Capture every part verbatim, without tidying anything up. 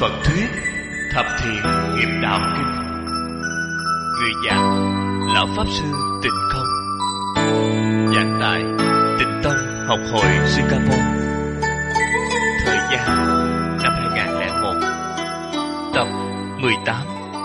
Phật thuyết Thập Thiện Nghiệp Đạo Kinh. Người giảng Lão Pháp Sư Tịnh Không. Giảng tại Tịnh Tông Học hội Singapore. Thời gian năm hai nghìn lẻ một. Tập mười tám.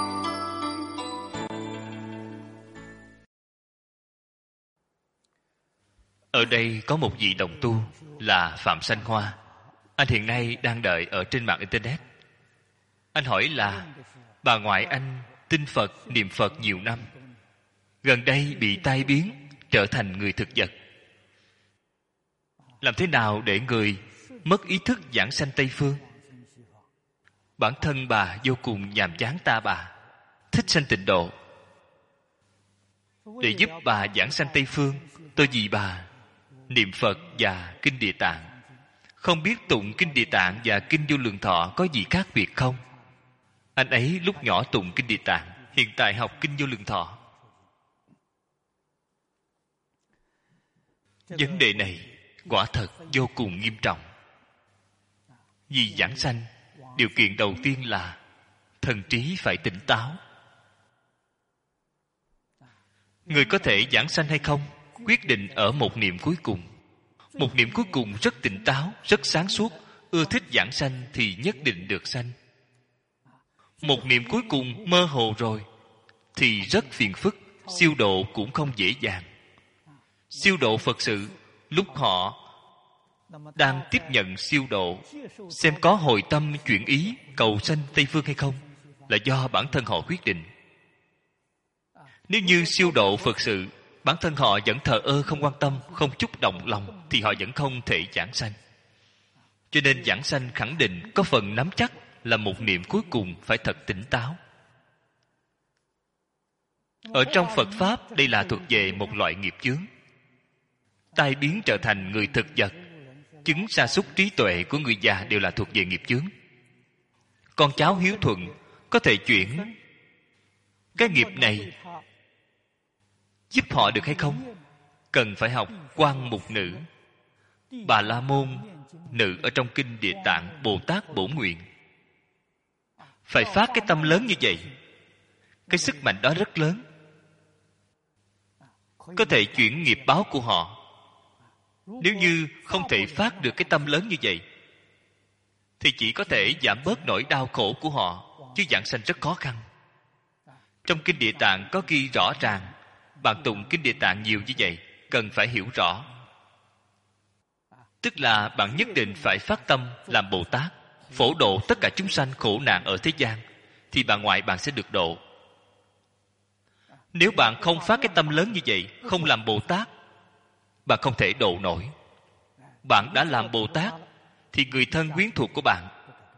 Ở đây có một vị đồng tu là Phạm Sanh Hoa. Anh hiện nay đang đợi ở trên mạng Internet. Anh hỏi là bà ngoại anh tin Phật, niệm Phật nhiều năm, gần đây bị tai biến, trở thành người thực vật. Làm thế nào để người mất ý thức giảng sanh Tây Phương? Bản thân bà vô cùng nhàm chán ta bà, thích sanh tịnh độ. Để giúp bà giảng sanh Tây Phương, tôi vì bà niệm Phật và Kinh Địa Tạng. Không biết tụng Kinh Địa Tạng và Kinh Vô Lượng Thọ có gì khác biệt không? Anh ấy lúc nhỏ tụng Kinh Địa Tạng, hiện tại học Kinh Vô Lượng Thọ. Vấn đề này quả thật vô cùng nghiêm trọng. Vì giảng sanh, điều kiện đầu tiên là thần trí phải tỉnh táo. Người có thể giảng sanh hay không quyết định ở một niệm cuối cùng. Một niệm cuối cùng rất tỉnh táo, rất sáng suốt, ưa thích giảng sanh thì nhất định được sanh. Một niệm cuối cùng mơ hồ rồi thì rất phiền phức, siêu độ cũng không dễ dàng. Siêu độ Phật sự, lúc họ đang tiếp nhận siêu độ, xem có hồi tâm chuyển ý cầu sanh Tây Phương hay không là do bản thân họ quyết định. Nếu như siêu độ Phật sự, bản thân họ vẫn thờ ơ không quan tâm, không chút động lòng, thì họ vẫn không thể giảng sanh. Cho nên giảng sanh khẳng định có phần nắm chắc là một niệm cuối cùng phải thật tỉnh táo. Ở trong Phật Pháp, đây là thuộc về một loại nghiệp chướng. Tai biến trở thành người thực vật, chứng sa sút trí tuệ của người già đều là thuộc về nghiệp chướng. Con cháu hiếu thuận có thể chuyển cái nghiệp này giúp họ được hay không? Cần phải học Quan Mục Nữ, Bà La Môn Nữ ở trong Kinh Địa Tạng Bồ Tát Bổ Nguyện. Phải phát cái tâm lớn như vậy. Cái sức mạnh đó rất lớn, có thể chuyển nghiệp báo của họ. Nếu như không thể phát được cái tâm lớn như vậy thì chỉ có thể giảm bớt nỗi đau khổ của họ, chứ giảng sanh rất khó khăn. Trong Kinh Địa Tạng có ghi rõ ràng, bạn tụng Kinh Địa Tạng nhiều như vậy, cần phải hiểu rõ. Tức là bạn nhất định phải phát tâm làm Bồ Tát, phổ độ tất cả chúng sanh khổ nạn ở thế gian, thì bà ngoại bạn sẽ được độ. Nếu bạn không phát cái tâm lớn như vậy, không làm Bồ Tát, bạn không thể độ nổi. Bạn đã làm Bồ Tát thì người thân quyến thuộc của bạn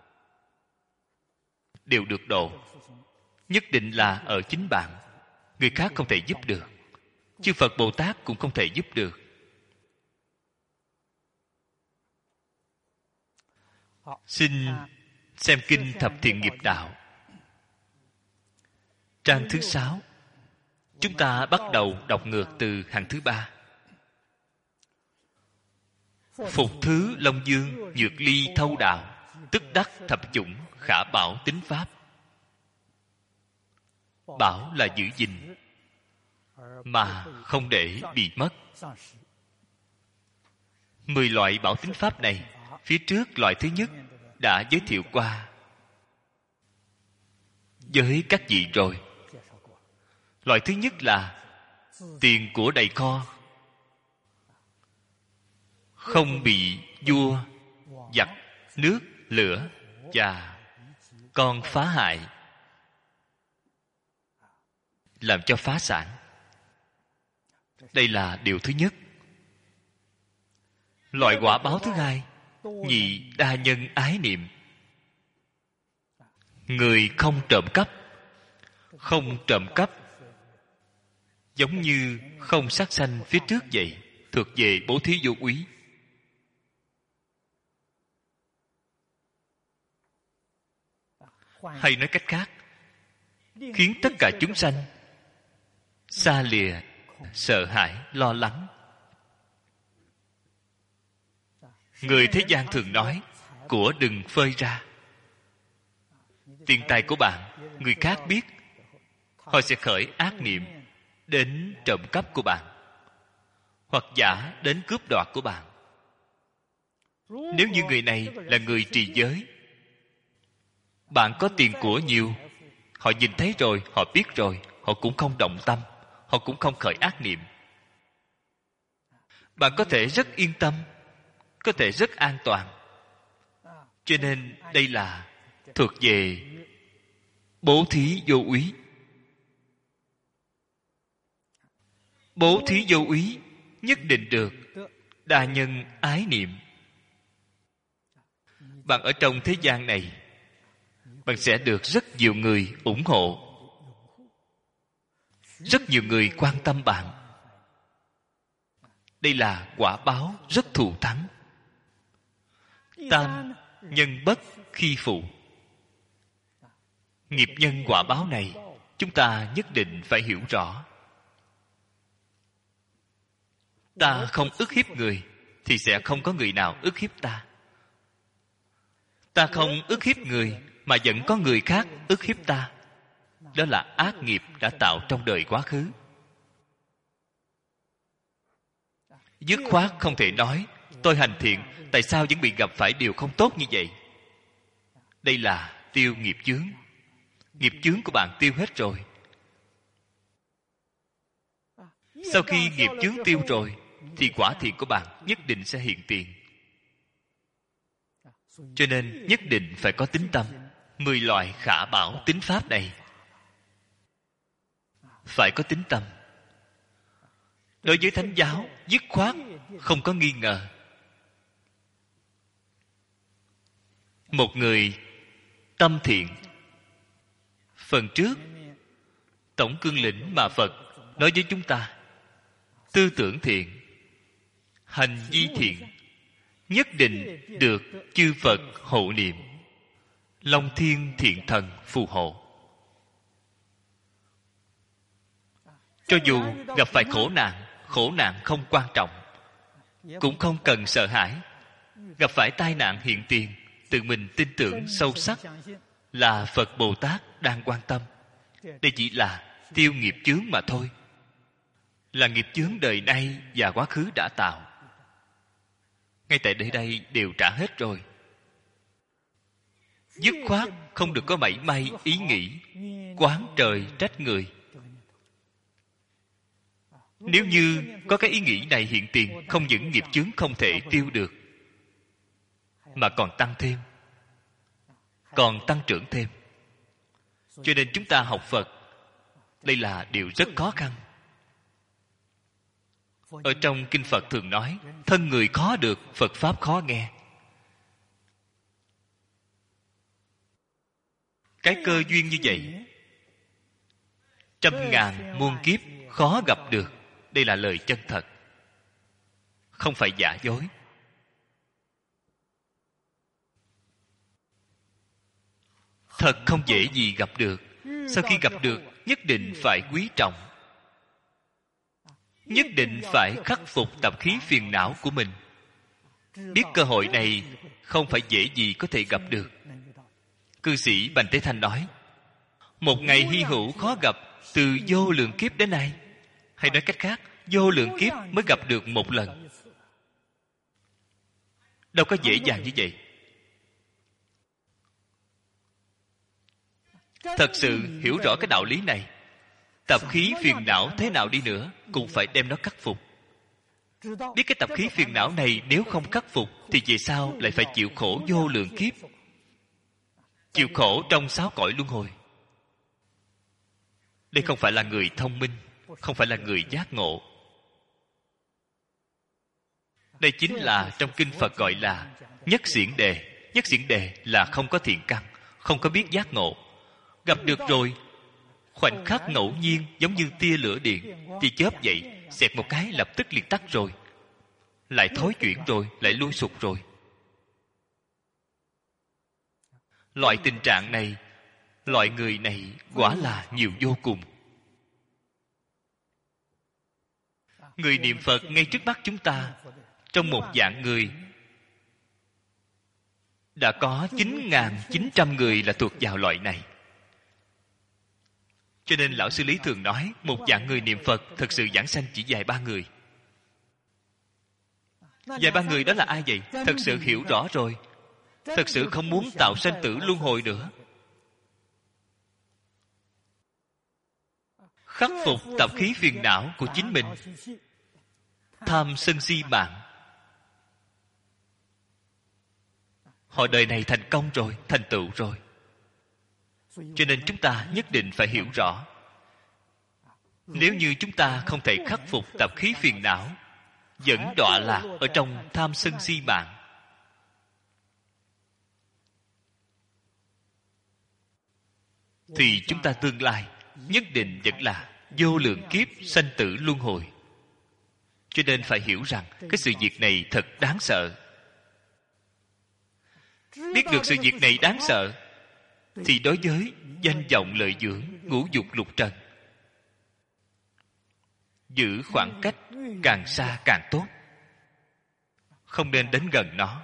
đều được độ. Nhất định là ở chính bạn, người khác không thể giúp được. Chư Phật Bồ Tát cũng không thể giúp được. Xin xem Kinh Thập Thiện Nghiệp Đạo, trang thứ sáu. Chúng ta bắt đầu đọc ngược từ hàng thứ ba. Phục thứ Long Dương, nhược ly thâu đạo, tức đắc thập chủng, khả bảo tính pháp. Bảo là giữ gìn, mà không để bị mất. Mười loại bảo tính pháp này, phía trước loại thứ nhất đã giới thiệu qua với các vị rồi. Loại thứ nhất là tiền của đầy kho, không bị vua, giặc, nước, lửa và con phá hại, làm cho phá sản. Đây là điều thứ nhất. Loại quả báo thứ hai, nhị đa nhân ái niệm. Người không trộm cắp. Không trộm cắp giống như không sát sanh phía trước vậy, thuộc về bố thí vô úy. Hay nói cách khác, khiến tất cả chúng sanh xa lìa, sợ hãi, lo lắng. Người thế gian thường nói của đừng phơi ra. tiền tài của bạn người khác biết, họ sẽ khởi ác niệm đến trộm cắp của bạn, hoặc giả đến cướp đoạt của bạn. Nếu như người này là người trì giới, bạn có tiền của nhiều, họ nhìn thấy rồi, họ biết rồi, họ cũng không động tâm, họ cũng không khởi ác niệm. Bạn có thể rất yên tâm, có thể rất an toàn. Cho nên đây là thuộc về bố thí vô úy. Bố thí vô úy nhất định được đa nhân ái niệm. Bạn ở trong thế gian này, bạn sẽ được rất nhiều người ủng hộ, rất nhiều người quan tâm bạn. Đây là quả báo rất thù thắng. Tam nhân bất khi phụ. Nghiệp nhân quả báo này chúng ta nhất định phải hiểu rõ. Ta không ức hiếp người thì sẽ không có người nào ức hiếp ta. Ta không ức hiếp người mà vẫn có người khác ức hiếp ta. Đó là ác nghiệp đã tạo trong đời quá khứ. Dứt khoát không thể nói tôi hành thiện, tại sao vẫn bị gặp phải điều không tốt như vậy? Đây là tiêu nghiệp chướng. Nghiệp chướng của bạn tiêu hết rồi. Sau khi nghiệp chướng tiêu rồi thì quả thiện của bạn nhất định sẽ hiện tiền. Cho nên nhất định phải có tín tâm. Mười loại khả bảo tín pháp này phải có tín tâm. Đối với thánh giáo dứt khoát không có nghi ngờ. Một người tâm thiện, phần trước tổng cương lĩnh mà Phật nói với chúng ta, tư tưởng thiện, hành vi thiện, nhất định được chư Phật hộ niệm, Long Thiên Thiện Thần phù hộ. Cho dù gặp phải khổ nạn, khổ nạn không quan trọng, cũng không cần sợ hãi. Gặp phải tai nạn hiện tiền, tự mình tin tưởng sâu sắc là Phật Bồ Tát đang quan tâm. Đây chỉ là tiêu nghiệp chướng mà thôi, là nghiệp chướng đời nay và quá khứ đã tạo. Ngay tại nơi đây đều trả hết rồi. Dứt khoát không được có mảy may ý nghĩ oán trời trách người. Nếu như có cái ý nghĩ này hiện tiền, không những nghiệp chướng không thể tiêu được, mà còn tăng thêm, còn tăng trưởng thêm. Cho nên chúng ta học Phật, đây là điều rất khó khăn. Ở trong Kinh Phật thường nói, thân người khó được, Phật Pháp khó nghe. Cái cơ duyên như vậy, trăm ngàn muôn kiếp khó gặp được. Đây là lời chân thật, không phải giả dối. Thật không dễ gì gặp được. Sau khi gặp được, nhất định phải quý trọng, nhất định phải khắc phục tập khí phiền não của mình. Biết cơ hội này không phải dễ gì có thể gặp được. Cư sĩ Bành Tế Thanh nói, một ngày hy hữu khó gặp từ vô lượng kiếp đến nay. Hay nói cách khác, vô lượng kiếp mới gặp được một lần. Đâu có dễ dàng như vậy. Thật sự hiểu rõ cái đạo lý này, tập khí phiền não thế nào đi nữa cũng phải đem nó khắc phục. Biết cái tập khí phiền não này nếu không khắc phục thì về sau lại phải chịu khổ vô lượng kiếp, chịu khổ trong sáu cõi luân hồi. Đây không phải là người thông minh, không phải là người giác ngộ. Đây chính là trong Kinh Phật gọi là nhất xiển đề. Nhất xiển đề là không có thiện căn, không có biết giác ngộ. Gặp được rồi, khoảnh khắc ngẫu nhiên giống như tia lửa điện, tia chớp vậy, xẹt một cái lập tức liền tắt rồi, lại thối chuyển rồi, lại lui sụp rồi. Loại tình trạng này, loại người này quả là nhiều vô cùng. Người niệm Phật ngay trước mắt chúng ta, trong một dạng người đã có chín nghìn chín trăm người là thuộc vào loại này. Cho nên Lão Sư Lý thường nói, một vạn người niệm Phật, thật sự giảng sanh chỉ vài ba người. Vài ba người đó là ai vậy? Thật sự hiểu rõ rồi, thật sự không muốn tạo sanh tử luân hồi nữa, khắc phục tập khí phiền não của chính mình, tham sân si mạng. Họ đời này thành công rồi, thành tựu rồi. Cho nên chúng ta nhất định phải hiểu rõ, nếu như chúng ta không thể khắc phục tập khí phiền não, vẫn đọa lạc ở trong tham sân si mạng, thì chúng ta tương lai nhất định vẫn là vô lượng kiếp sanh tử luân hồi. Cho nên phải hiểu rằng cái sự việc này thật đáng sợ. Biết được sự việc này đáng sợ, thì đối với danh vọng lợi dưỡng, ngũ dục lục trần, giữ khoảng cách càng xa càng tốt, không nên đến gần nó.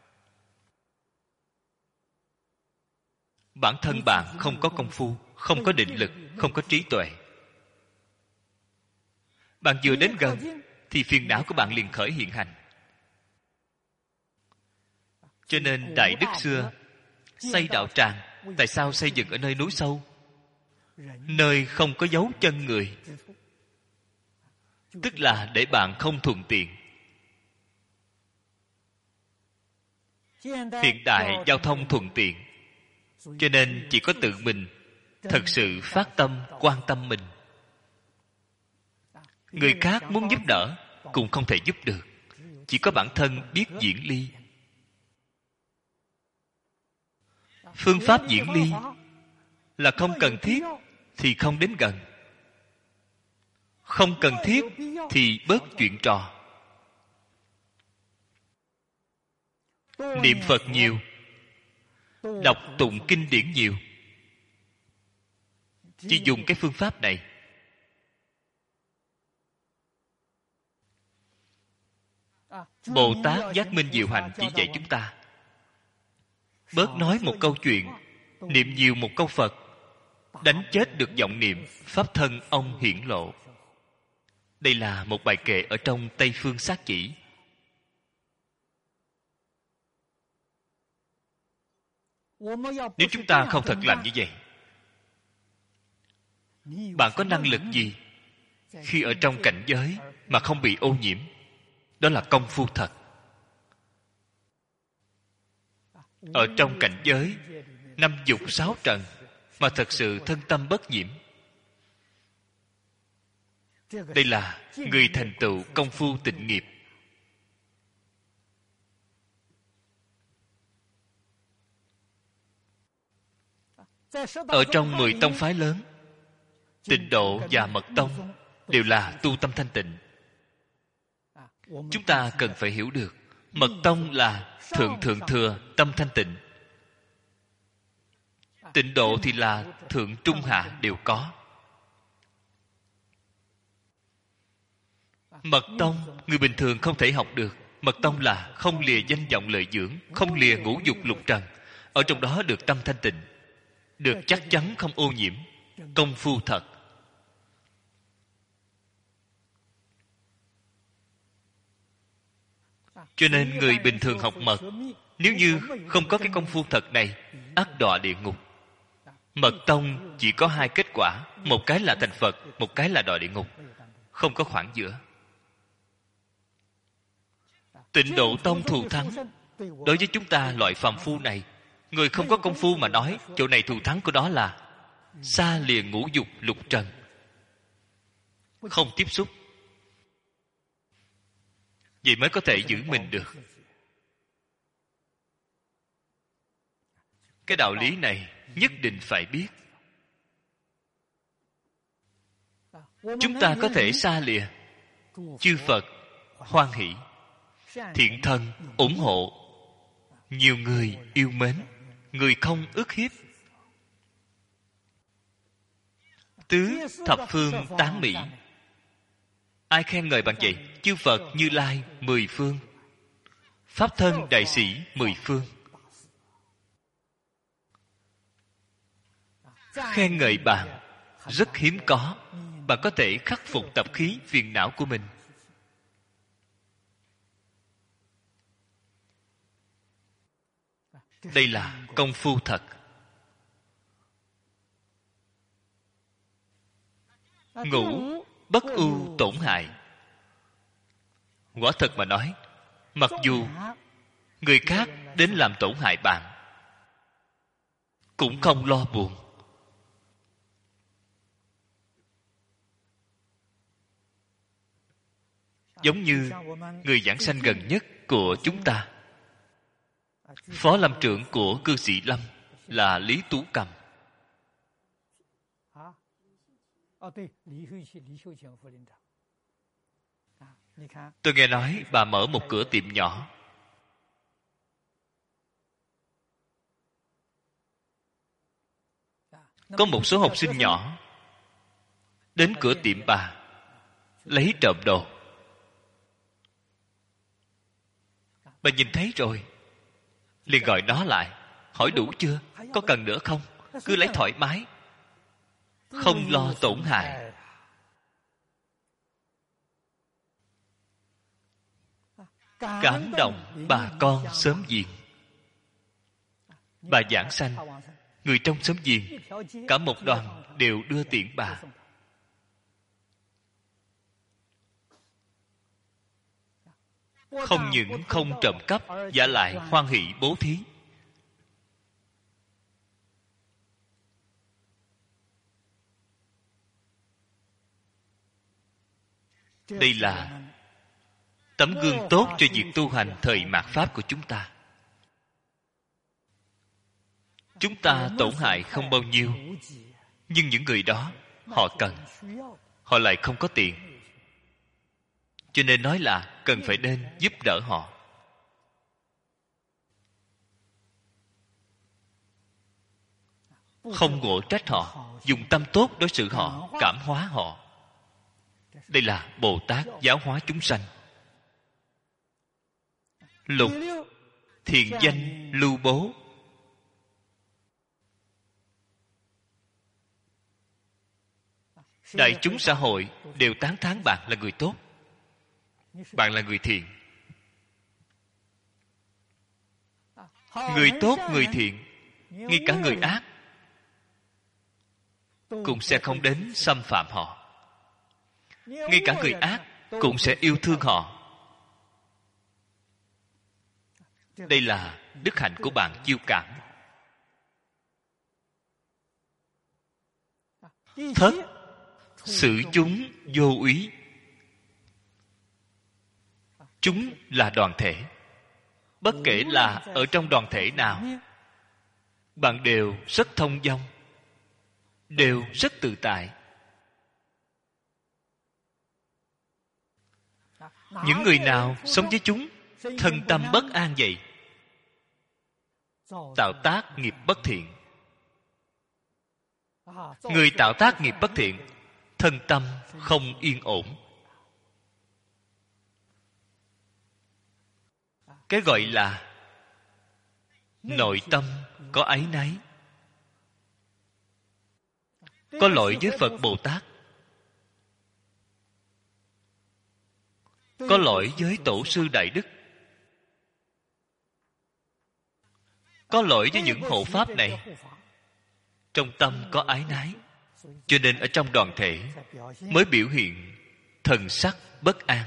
Bản thân bạn không có công phu, không có định lực, không có trí tuệ, bạn vừa đến gần thì phiền não của bạn liền khởi hiện hành. Cho nên Đại Đức xưa xây đạo tràng, tại sao xây dựng ở nơi núi sâu, nơi không có dấu chân người? Tức là để bạn không thuận tiện. Hiện đại giao thông thuận tiện, cho nên chỉ có tự mình thật sự phát tâm quan tâm mình. Người khác muốn giúp đỡ cũng không thể giúp được, chỉ có bản thân biết diễn ly. Phương pháp diễn ly là không cần thiết thì không đến gần, không cần thiết thì bớt chuyện trò. Niệm Phật nhiều, đọc tụng kinh điển nhiều, chỉ dùng cái phương pháp này. Bồ Tát Giác Minh Diệu Hành chỉ dạy chúng ta bớt nói một câu chuyện, niệm nhiều một câu Phật, đánh chết được vọng niệm, pháp thân ông hiển lộ. Đây là một bài kệ ở trong Tây Phương Sát Chỉ. Nếu chúng ta không thật làm như vậy, bạn có năng lực gì khi ở trong cảnh giới mà không bị ô nhiễm? Đó là công phu thật. Ở trong cảnh giới năm dục sáu trần mà thật sự thân tâm bất nhiễm, đây là người thành tựu công phu tịnh nghiệp. Ở trong mười tông phái lớn, Tịnh Độ và Mật Tông đều là tu tâm thanh tịnh. Chúng ta cần phải hiểu được, Mật Tông là thượng thượng thừa tâm thanh tịnh, Tịnh Độ thì là thượng trung hạ đều có. Mật Tông người bình thường không thể học được. Mật Tông là không lìa danh vọng lợi dưỡng, không lìa ngũ dục lục trần, ở trong đó được tâm thanh tịnh, được chắc chắn không ô nhiễm, công phu thật. Cho nên người bình thường học mật, nếu như không có cái công phu thật này, ắt đọa địa ngục. Mật Tông chỉ có hai kết quả, một cái là thành Phật, một cái là đọa địa ngục, không có khoảng giữa. Tịnh Độ Tông thù thắng. Đối với chúng ta loại phàm phu này, người không có công phu mà nói, chỗ này thù thắng của đó là xa lìa ngũ dục lục trần, không tiếp xúc, vậy mới có thể giữ mình được. Cái đạo lý này nhất định phải biết. Chúng ta có thể xa lìa, chư Phật hoan hỷ, thiện thần ủng hộ, nhiều người yêu mến, người không ức hiếp, tứ thập phương tán mỹ. Ai khen ngợi bằng vậy? Chư Phật Như Lai mười phương, pháp thân đại sĩ mười phương. khen ngợi bạn rất hiếm có. Bạn có thể khắc phục tập khí phiền não của mình. Đây là công phu thật. Ngũ bất ưu tổn hại. Quả thật mà nói, mặc dù người khác đến làm tổn hại bạn, cũng không lo buồn. Giống như người giảng sanh gần nhất của chúng ta, phó lâm trưởng của cư sĩ Lâm là Lý Tú Cầm. Tôi nghe nói bà mở một cửa tiệm nhỏ. Có một số học sinh nhỏ đến cửa tiệm bà lấy trộm đồ. Bà nhìn thấy rồi, liền gọi nó lại, hỏi đủ chưa, có cần nữa không, cứ lấy thoải mái, không lo tổn hại. Cảm động bà con xóm giềng. Bà giảng sanh, người trong xóm giềng cả một đoàn đều đưa tiễn bà. Không những không trộm cắp, giả lại hoan hỷ bố thí. Đây là tấm gương tốt cho việc tu hành thời mạt Pháp của chúng ta. Chúng ta tổn hại không bao nhiêu, nhưng những người đó họ cần, họ lại không có tiền, cho nên nói là cần phải nên giúp đỡ họ. Không ngộ trách họ, dùng tâm tốt đối xử họ, cảm hóa họ. Đây là Bồ Tát giáo hóa chúng sanh. Lục thiện danh lưu bố. Đại chúng xã hội đều tán thán bạn là người tốt, bạn là người thiện. Người tốt, người thiện, ngay cả người ác cũng sẽ không đến xâm phạm họ. Ngay cả người ác cũng sẽ yêu thương họ. Đây là đức hạnh của bạn chiêu cảm. Thất xử chúng vô úy. Chúng là đoàn thể. Bất kể là ở trong đoàn thể nào, bạn đều rất thông dong, đều rất tự tại. Những người nào sống với chúng thân tâm bất an vậy, tạo tác nghiệp bất thiện. Người tạo tác nghiệp bất thiện, thân tâm không yên ổn. Cái gọi là nội tâm có áy náy, có lỗi với Phật Bồ Tát, có lỗi với Tổ sư Đại Đức, có lỗi với những hộ pháp này. Trong tâm có ái nái, cho nên ở trong đoàn thể mới biểu hiện thần sắc bất an.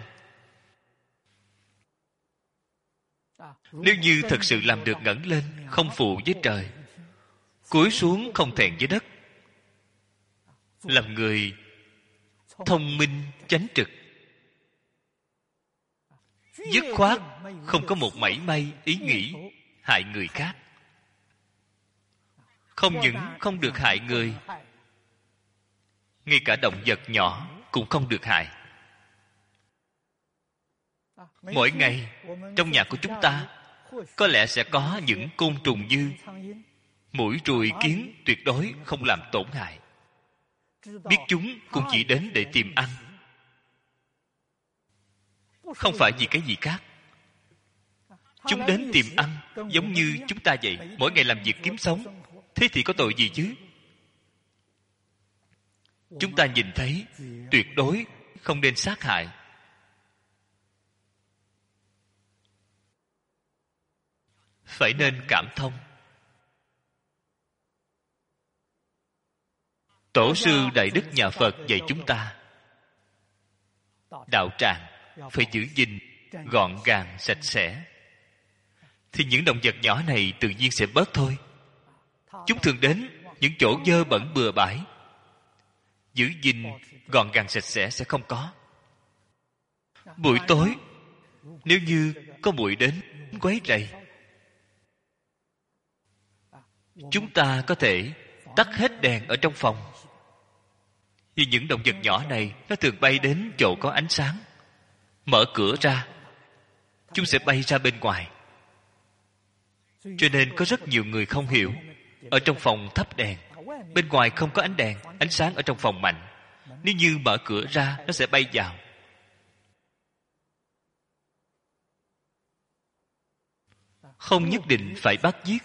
Nếu như thật sự làm được ngẩng lên không phụ với trời, cúi xuống không thẹn với đất, làm người thông minh chánh trực, dứt khoát không có một mảy may ý nghĩ hại người khác, không những không được hại người, ngay cả động vật nhỏ cũng không được hại. Mỗi ngày trong nhà của chúng ta có lẽ sẽ có những côn trùng như muỗi, ruồi, kiến tuyệt đối không làm tổn hại. Biết chúng cũng chỉ đến để tìm ăn, không phải vì cái gì khác. Chúng đến tìm ăn giống như chúng ta vậy, mỗi ngày làm việc kiếm sống. Thế thì có tội gì chứ? chúng ta nhìn thấy tuyệt đối không nên sát hại. Phải nên cảm thông. Tổ sư Đại Đức nhà Phật dạy chúng ta, đạo tràng phải giữ gìn gọn gàng sạch sẽ, thì những động vật nhỏ này tự nhiên sẽ bớt thôi. Chúng thường đến những chỗ dơ bẩn bừa bãi, giữ gìn gọn gàng sạch sẽ sẽ không có. Buổi tối nếu như có muỗi đến quấy rầy, chúng ta có thể tắt hết đèn ở trong phòng. Vì những động vật nhỏ này nó thường bay đến chỗ có ánh sáng, mở cửa ra chúng sẽ bay ra bên ngoài. Cho nên có rất nhiều người không hiểu, ở trong phòng thắp đèn, bên ngoài không có ánh đèn, ánh sáng ở trong phòng mạnh, nếu như mở cửa ra nó sẽ bay vào. Không nhất định phải bắt giết.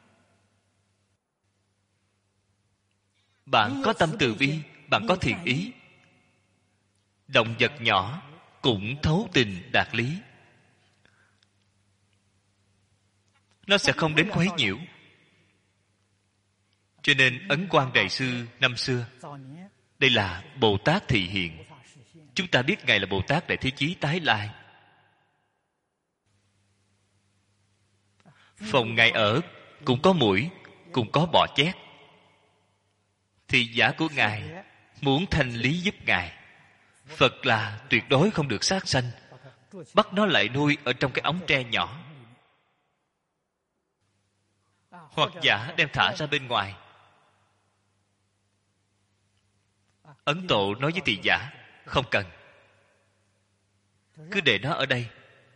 Bạn có tâm từ bi, bạn có thiện ý, động vật nhỏ cũng thấu tình đạt lý, nó sẽ không đến quấy nhiễu. Cho nên Ấn Quang Đại Sư năm xưa, đây là Bồ Tát thị hiện. Chúng ta biết Ngài là Bồ Tát Đại Thế Chí tái lai. Phòng Ngài ở cũng có muỗi, cũng có bọ chét. Thì giả của Ngài muốn thanh lý giúp Ngài. Phật là tuyệt đối không được sát sanh, bắt nó lại nuôi ở trong cái ống tre nhỏ, hoặc giả đem thả ra bên ngoài. Ấn Tổ nói với tỳ giả, không cần, cứ để nó ở đây,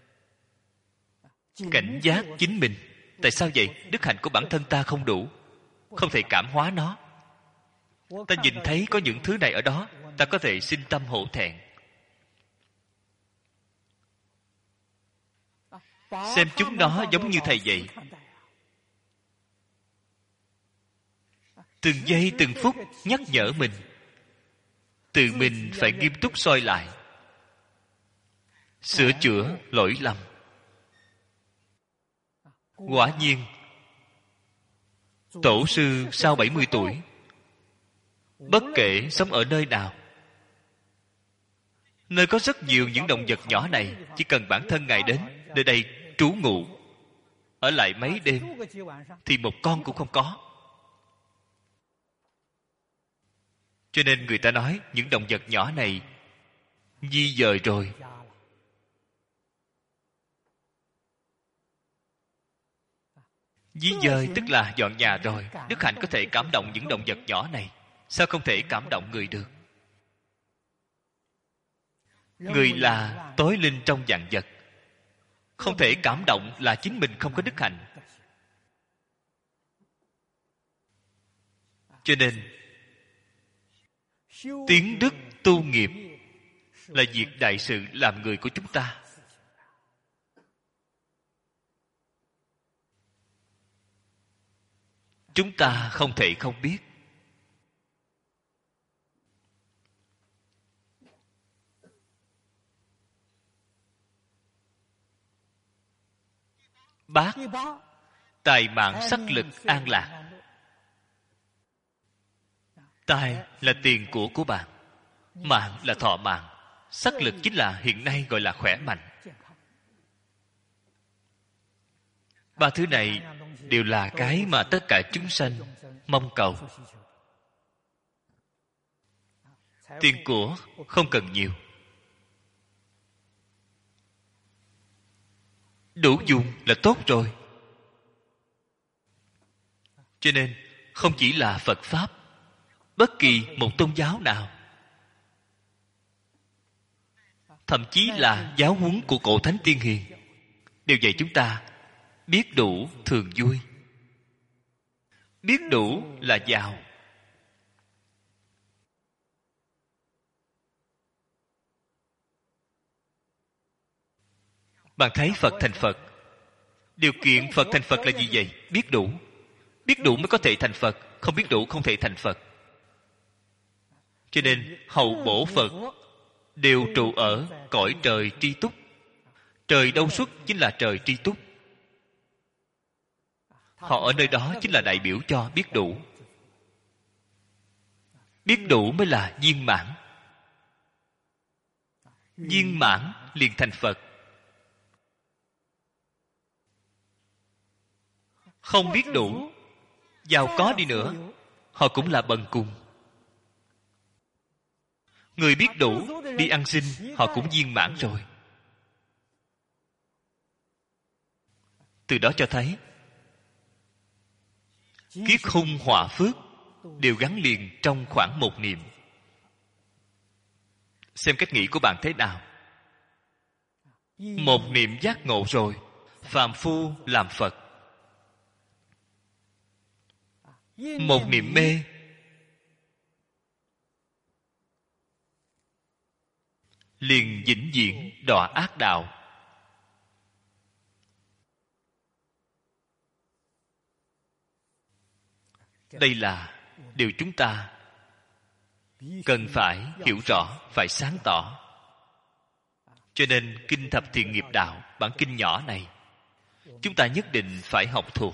cảnh giác chính mình. Tại sao vậy? Đức hạnh của bản thân ta không đủ, không thể cảm hóa nó. Ta nhìn thấy có những thứ này ở đó, ta có thể sinh tâm hổ thẹn. Xem chúng nó giống như thầy vậy, từng giây từng phút nhắc nhở mình, tự mình phải nghiêm túc soi lại, sửa chữa lỗi lầm. Quả nhiên Tổ sư sau bảy mươi tuổi, bất kể sống ở nơi nào, nơi có rất nhiều những động vật nhỏ này, chỉ cần bản thân Ngài đến nơi đây trú ngụ, ở lại mấy đêm, thì một con cũng không có. Cho nên người ta nói những động vật nhỏ này di dời rồi. Di dời tức là dọn nhà rồi. Đức hạnh có thể cảm động những động vật nhỏ này, sao không thể cảm động người được? Người là tối linh trong vạn vật, không thể cảm động là chính mình không có đức hạnh. Cho nên tiến đức tu nghiệp là việc đại sự làm người của chúng ta. Chúng ta không thể không biết. Bát, tài mạng sắc lực an lạc. Tài là tiền của của bạn, mạng là thọ mạng, sắc lực chính là hiện nay gọi là khỏe mạnh. Ba thứ này đều là cái mà tất cả chúng sanh mong cầu. Tiền của không cần nhiều, đủ dùng là tốt rồi. Cho nên không chỉ là Phật Pháp, bất kỳ một tôn giáo nào, thậm chí là giáo huấn của cổ thánh tiên hiền, đều dạy chúng ta biết đủ thường vui. Biết đủ là giàu. Bạn thấy Phật thành Phật, điều kiện Phật thành Phật là gì vậy? Biết đủ. Biết đủ mới có thể thành Phật, không biết đủ không thể thành Phật. Cho nên hậu bổ Phật đều trụ ở cõi trời tri túc. Trời đâu xuất chính là trời tri túc. Họ ở nơi đó chính là đại biểu cho biết đủ. Biết đủ mới là viên mãn. Viên mãn liền thành Phật. Không biết đủ, giàu có đi nữa, họ cũng là bần cùng. Người biết đủ đi ăn xin, họ cũng viên mãn rồi. Từ đó cho thấy kiết hung họa phước đều gắn liền trong khoảng một niệm. Xem cách nghĩ của bạn thế nào? Một niệm giác ngộ rồi, phàm phu làm Phật. Một niệm mê, liền vĩnh viễn đọa ác đạo. Đây là điều chúng ta cần phải hiểu rõ, phải sáng tỏ. Cho nên Kinh Thập Thiện Nghiệp Đạo, bản kinh nhỏ này, chúng ta nhất định phải học thuộc.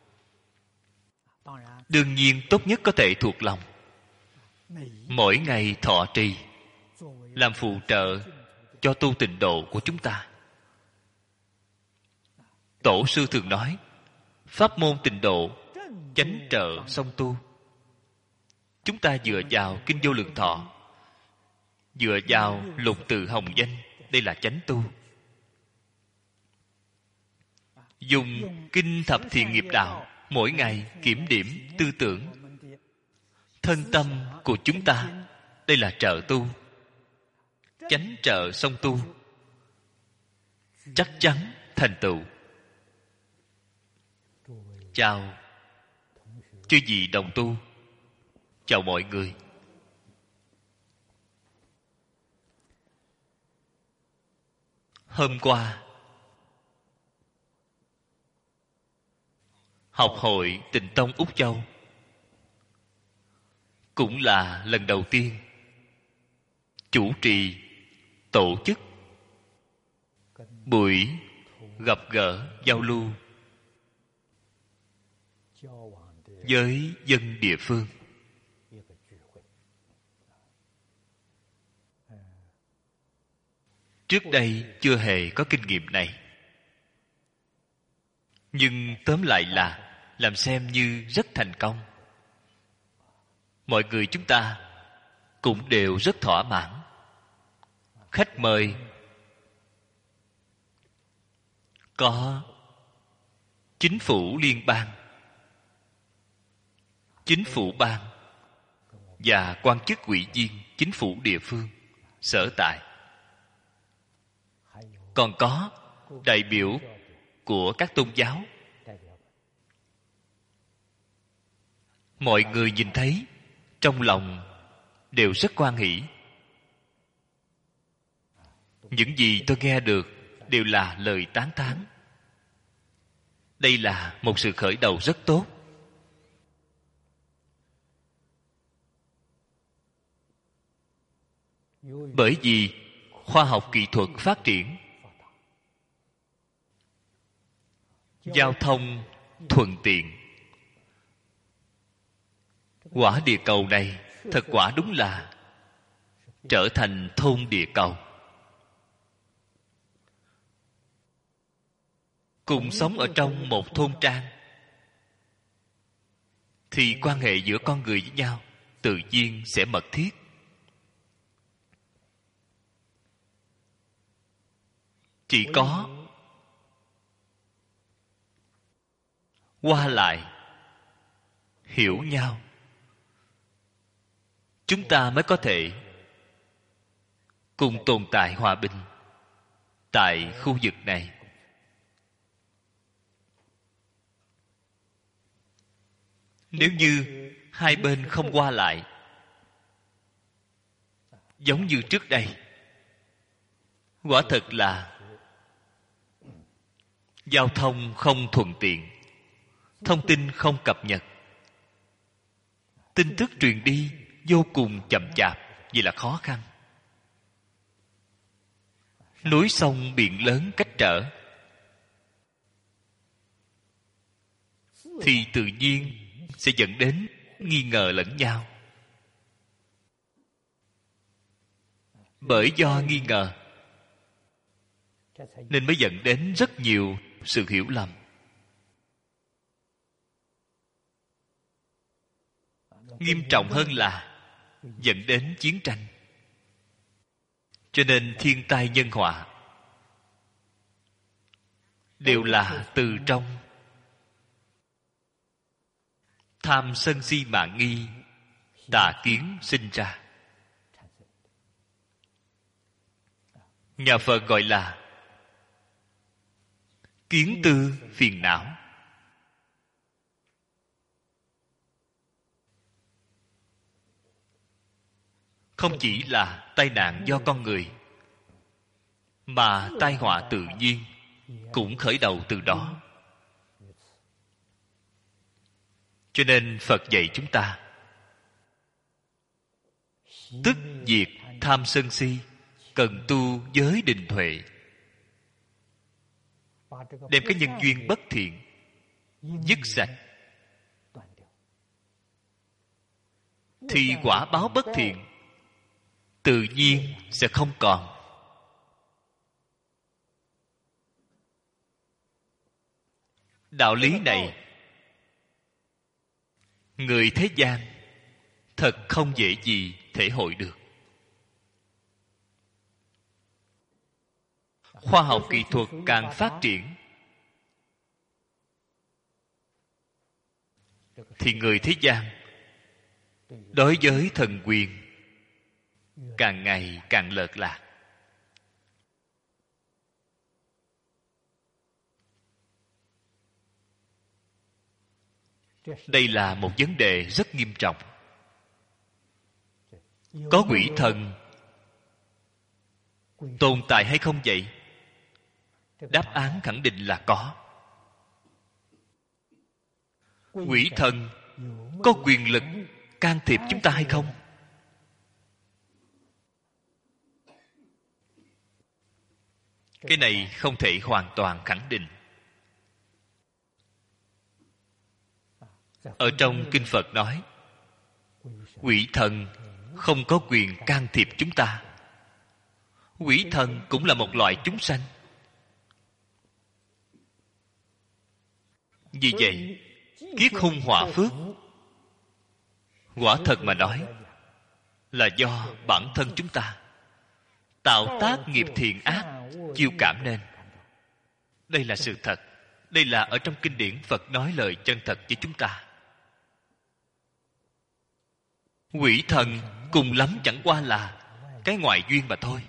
Đương nhiên tốt nhất có thể thuộc lòng. Mỗi ngày thọ trì, làm phụ trợ cho tu tịnh độ của chúng ta. Tổ sư thường nói, pháp môn tịnh độ, chánh trợ song tu. Chúng ta dựa vào Kinh Vô Lượng Thọ, dựa vào Lục Tự Hồng Danh, đây là chánh tu. Dùng Kinh Thập Thiện Nghiệp Đạo mỗi ngày kiểm điểm tư tưởng thân tâm của chúng ta, đây là trợ tu. Chánh trợ song tu, chắc chắn thành tựu. Chào chư vị đồng tu, chào mọi người. Hôm qua học hội Tịnh Tông Úc Châu, cũng là lần đầu tiên chủ trì tổ chức buổi gặp gỡ giao lưu với dân địa phương. Trước đây chưa hề có kinh nghiệm này, nhưng tóm lại là làm xem như rất thành công. Mọi người chúng ta cũng đều rất thỏa mãn. Khách mời có chính phủ liên bang, chính phủ bang và quan chức ủy viên chính phủ địa phương sở tại. Còn có đại biểu của các tôn giáo. Mọi người nhìn thấy trong lòng đều rất hoan hỷ. Những gì tôi nghe được đều là lời tán thán. Đây là một sự khởi đầu rất tốt. Bởi vì khoa học kỹ thuật phát triển, giao thông thuận tiện, quả địa cầu này thật quả đúng là trở thành thôn địa cầu. Cùng sống ở trong một thôn trang, thì quan hệ giữa con người với nhau tự nhiên sẽ mật thiết. Chỉ có qua lại hiểu nhau, chúng ta mới có thể cùng tồn tại hòa bình tại khu vực này. Nếu như hai bên không qua lại, giống như trước đây, quả thật là giao thông không thuận tiện, thông tin không cập nhật, tin tức truyền đi vô cùng chậm chạp. vì là khó khăn. Núi sông biển lớn cách trở, thì tự nhiên sẽ dẫn đến nghi ngờ lẫn nhau. Bởi do nghi ngờ nên mới dẫn đến rất nhiều sự hiểu lầm. Nghiêm trọng hơn là dẫn đến chiến tranh. Cho nên thiên tai nhân họa đều là từ trong tham sân si mạn nghi, tà kiến sinh ra. Nhà Phật gọi là kiến tư phiền não. Không chỉ là tai nạn do con người, mà tai họa tự nhiên cũng khởi đầu từ đó. Cho nên Phật dạy chúng ta tức diệt tham sân si, cần tu giới định tuệ, đem cái nhân duyên bất thiện dứt sạch, thì quả báo bất thiện tự nhiên sẽ không còn. Đạo lý này người thế gian thật không dễ gì thể hội được. Khoa học kỹ thuật càng phát triển thì người thế gian đối với thần quyền càng ngày càng lệch lạc. Đây là một vấn đề rất nghiêm trọng. Có quỷ thần tồn tại hay không vậy? Đáp án khẳng định là có. Quỷ thần có quyền lực can thiệp chúng ta hay không? Cái này không thể hoàn toàn khẳng định. Ở trong Kinh Phật nói, quỷ thần không có quyền can thiệp chúng ta. Quỷ thần cũng là một loại chúng sanh. Vì vậy, kiết hung họa phước, quả thật mà nói, là do bản thân chúng ta tạo tác nghiệp thiện ác chiêu cảm nên. Đây là sự thật. Đây là ở trong kinh điển Phật nói lời chân thật với chúng ta. Quỷ thần cùng lắm chẳng qua là cái ngoại duyên mà thôi.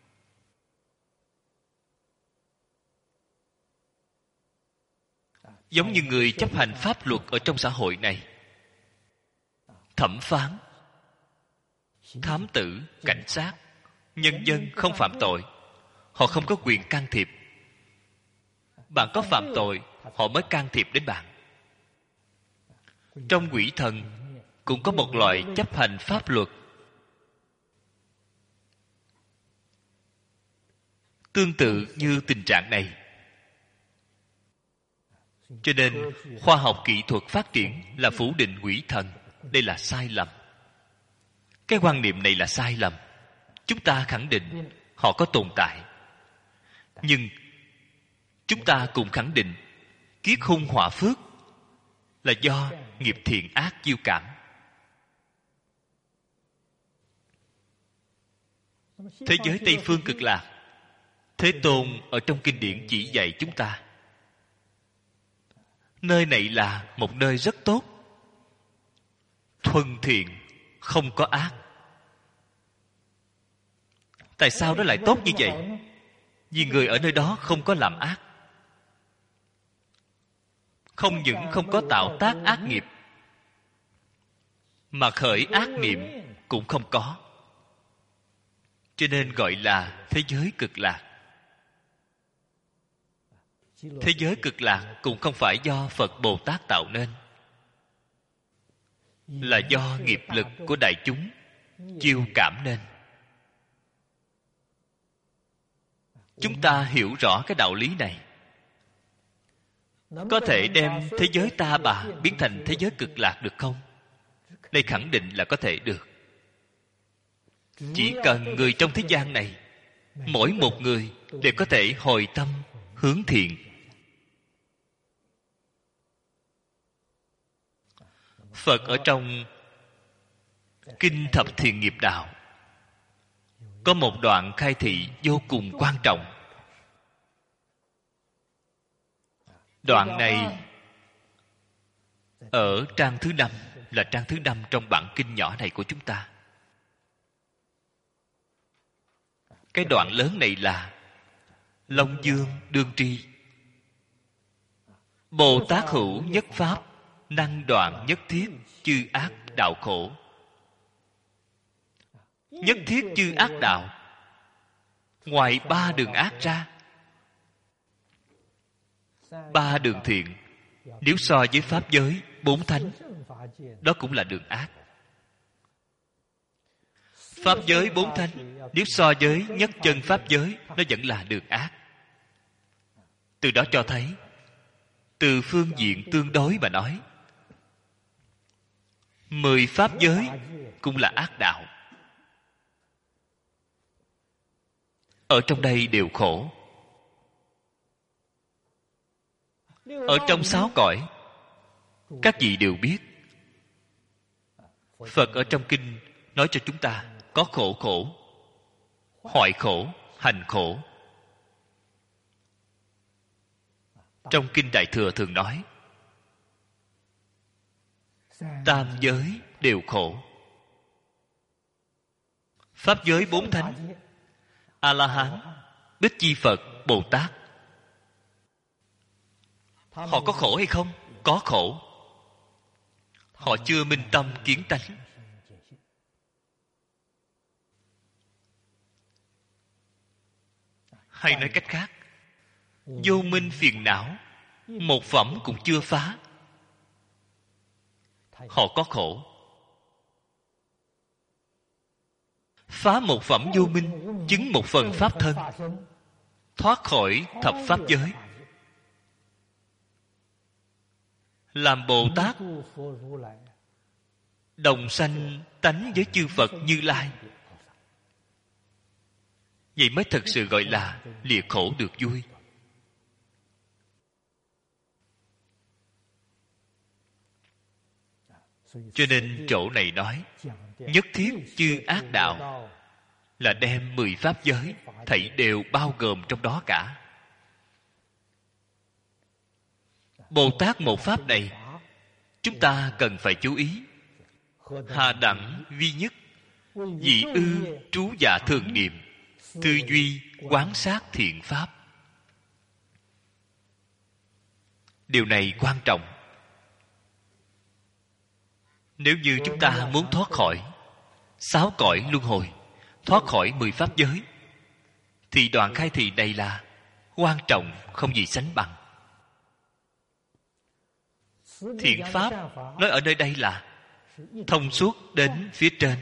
Giống như người chấp hành pháp luật ở trong xã hội này, thẩm phán, thám tử, cảnh sát, nhân dân không phạm tội, họ không có quyền can thiệp. Bạn có phạm tội, họ mới can thiệp đến bạn. Trong quỷ thần cũng có một loại chấp hành pháp luật. Tương tự như tình trạng này. Cho nên khoa học kỹ thuật phát triển là phủ định quỷ thần. Đây là sai lầm. Cái quan niệm này là sai lầm. Chúng ta khẳng định họ có tồn tại, nhưng chúng ta cùng khẳng định kiết hung họa phước là do nghiệp thiện ác chiêu cảm. Thế giới Tây Phương Cực Lạc, Thế Tôn ở trong kinh điển chỉ dạy chúng ta, nơi này là một nơi rất tốt, thuần thiện, không có ác. Tại sao nó lại tốt như vậy? Vì người ở nơi đó không có làm ác. Không những không có tạo tác ác nghiệp, mà khởi ác niệm cũng không có. Cho nên gọi là thế giới cực lạc. Thế giới cực lạc cũng không phải do Phật Bồ Tát tạo nên, là do nghiệp lực của đại chúng chiêu cảm nên. Chúng ta hiểu rõ cái đạo lý này, có thể đem thế giới ta bà biến thành thế giới cực lạc được không? Đây khẳng định là có thể được. Chỉ cần người trong thế gian này, mỗi một người đều có thể hồi tâm hướng thiện. Phật ở trong Kinh Thập Thiện Nghiệp Đạo có một đoạn khai thị vô cùng quan trọng. Đoạn này ở trang thứ năm, là trang thứ năm trong bản kinh nhỏ này của chúng ta. Cái đoạn lớn này là Long Dương đương tri. Bồ Tát hữu nhất pháp, năng đoạn nhất thiết chư ác đạo khổ. Nhất thiết chư ác đạo, ngoài ba đường ác ra, ba đường thiện, nếu so với pháp giới bốn thánh, đó cũng là đường ác. Pháp giới bốn thánh, nếu so với nhất chân pháp giới, nó vẫn là đường ác. Từ đó cho thấy, từ phương diện tương đối mà nói, mười pháp giới cũng là ác đạo. Ở trong đây đều khổ. Ở trong sáu cõi, các vị đều biết, Phật ở trong kinh nói cho chúng ta có khổ khổ, hoại khổ, hành khổ. Trong Kinh Đại Thừa thường nói tam giới đều khổ. Pháp giới bốn thánh, A-la-hán, Bích Chi Phật, Bồ Tát, họ có khổ hay không? Có khổ. Họ chưa minh tâm kiến tánh. Hay nói cách khác, vô minh phiền não một phẩm cũng chưa phá, họ có khổ. Phá một phẩm vô minh, chứng một phần pháp thân, thoát khỏi thập pháp giới, làm Bồ Tát, đồng sanh tánh với chư Phật Như Lai. Vậy mới thật sự gọi là lìa khổ được vui. Cho nên chỗ này nói nhất thiết chư ác đạo là đem mười pháp giới thảy đều bao gồm trong đó cả. Bồ Tát một pháp này chúng ta cần phải chú ý. Hà đẳng vi nhất, dị ư trú dạ thường niệm, tư duy quán sát thiện pháp. Điều này quan trọng. Nếu như chúng ta muốn thoát khỏi sáu cõi luân hồi, thoát khỏi mười pháp giới, thì đoạn khai thị này là quan trọng không gì sánh bằng. Thiện pháp nói ở nơi đây là thông suốt đến phía trên,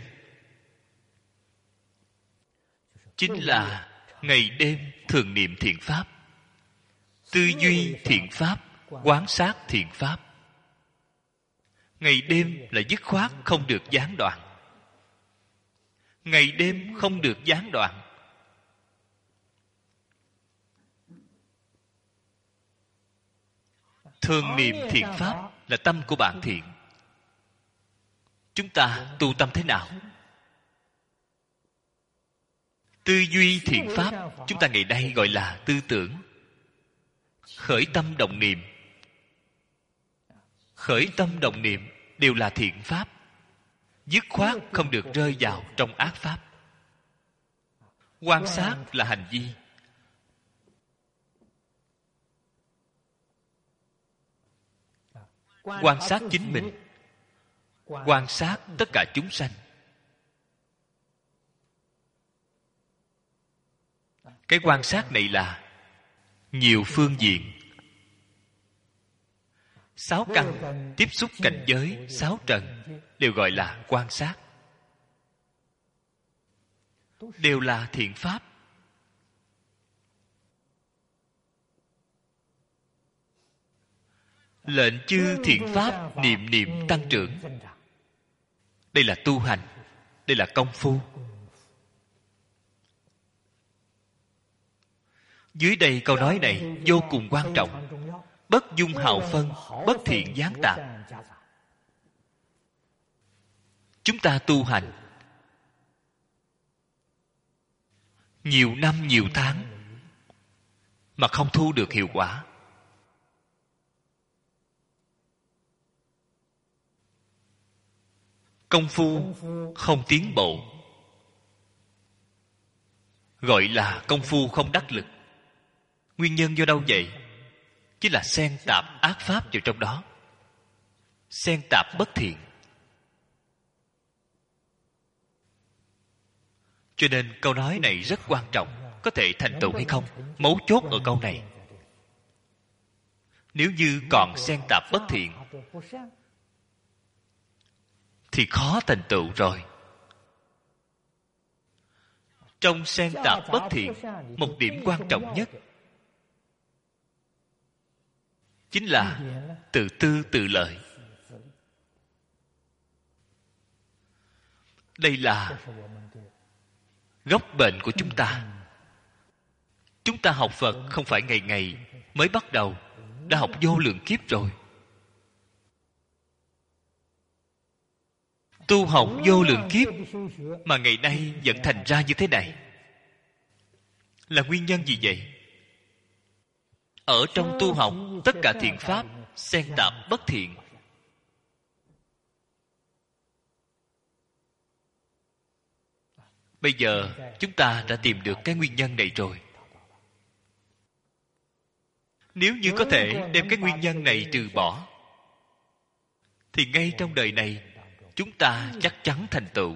chính là ngày đêm thường niệm thiện pháp, tư duy thiện pháp, quán sát thiện pháp. Ngày đêm là dứt khoát không được gián đoạn. Ngày đêm không được gián đoạn. Thường niệm thiện pháp là tâm của bạn thiện. Chúng ta tu tâm thế nào? Tư duy thiện pháp, chúng ta ngày nay gọi là tư tưởng. Khởi tâm động niệm, khởi tâm động niệm đều là thiện pháp, dứt khoát không được rơi vào trong ác pháp. Quan sát là hành vi. Quan sát chính mình, quan sát tất cả chúng sanh. Cái quan sát này là nhiều phương diện. Sáu căn tiếp xúc cảnh giới sáu trần đều gọi là quan sát. đều là thiện pháp. Lệnh chư thiện pháp niệm niệm tăng trưởng. Đây là tu hành, đây là công phu. Dưới đây câu nói này vô cùng quan trọng. Bất dung hào phân, bất thiện gián tạp. Chúng ta tu hành nhiều năm nhiều tháng mà không thu được hiệu quả, công phu không tiến bộ, gọi là công phu không đắc lực. Nguyên nhân do đâu vậy? Chính là xen tạp ác pháp vào trong đó, xen tạp bất thiện. Cho nên câu nói này rất quan trọng. Có thể thành tựu hay không, mấu chốt ở câu này. Nếu như còn xen tạp bất thiện thì khó thành tựu rồi. Trong xen tạp bất thiện, một điểm quan trọng nhất chính là tự tư tự lợi. Đây là gốc bệnh của chúng ta. Chúng ta học Phật không phải ngày ngày mới bắt đầu, đã học vô lượng kiếp rồi. Tu học vô lượng kiếp mà ngày nay vẫn thành ra như thế này, là nguyên nhân gì vậy? Ở trong tu học, tất cả thiện pháp xen tạp bất thiện. Bây giờ chúng ta đã tìm được cái nguyên nhân này rồi. Nếu như có thể đem cái nguyên nhân này trừ bỏ, thì ngay trong đời này chúng ta chắc chắn thành tựu.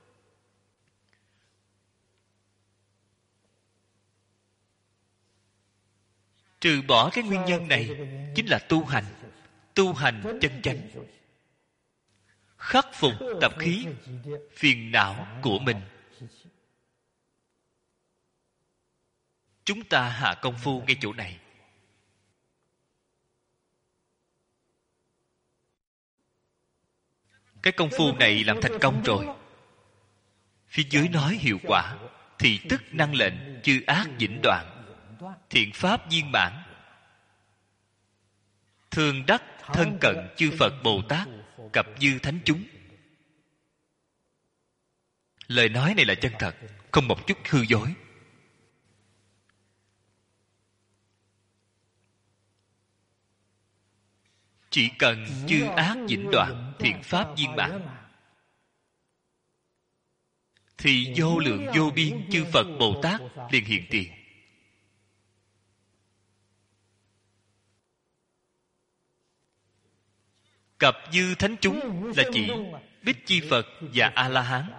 Trừ bỏ cái nguyên nhân này chính là tu hành. Tu hành chân chánh, khắc phục tập khí phiền não của mình. Chúng ta hạ công phu ngay chỗ này. Cái công phu này làm thành công rồi, phía dưới nói hiệu quả, thì tức năng lệnh chư ác vĩnh đoạn, thiện pháp viên mãn, thường đắc thân cận chư Phật Bồ Tát, cập dư thánh chúng. Lời nói này là chân thật, không một chút hư dối. Chỉ cần chư ác vĩnh đoạn, thiện pháp viên mãn, thì vô lượng vô biên chư Phật Bồ Tát liền hiện tiền. Cập dư thánh chúng là chỉ Bích Chi Phật và A-la-hán.